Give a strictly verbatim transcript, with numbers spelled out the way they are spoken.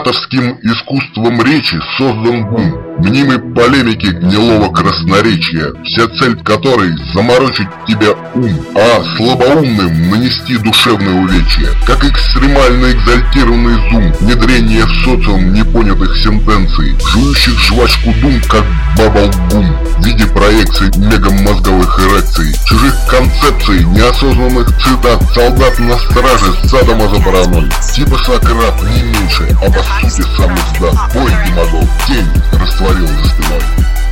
ораторским искусством речи создан бум, мнимой полемики гнилого красноречия, вся цель которой заморочить тебя ум, а слабоумным нанести душевное увечье, как экстремально экзальтированный зум, внедрение в социум непонятых сентенций, жующих жвачку дум, как баблгум, в виде проекций мегамозговых эрекций, чужих концепций, неосознанных цитат, солдат на страже с садомазопараной, типа Сократ, не меньше, а по сути сам издат, бой демагог, тень растворил за спиной.